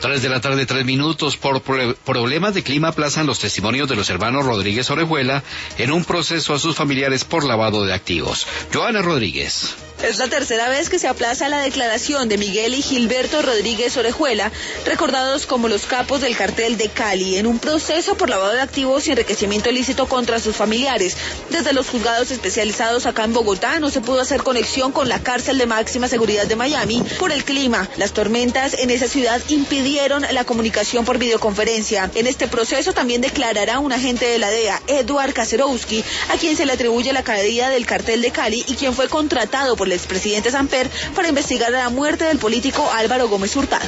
3:03 p.m. Por problemas de clima aplazan los testimonios de los hermanos Rodríguez Orejuela en un proceso a sus familiares por lavado de activos. Joana Rodríguez. Es la tercera vez que se aplaza la declaración de Miguel y Gilberto Rodríguez Orejuela, recordados como los capos del cartel de Cali, en un proceso por lavado de activos y enriquecimiento ilícito contra sus familiares. Desde los juzgados especializados acá en Bogotá no se pudo hacer conexión con la cárcel de máxima seguridad de Miami por el clima. Las tormentas en esa ciudad impidieron la comunicación por videoconferencia. En este proceso también declarará un agente de la DEA, Eduard Kacerowski, a quien se le atribuye la caída del cartel de Cali y quien fue contratado por el expresidente Samper para investigar la muerte del político Álvaro Gómez Hurtado.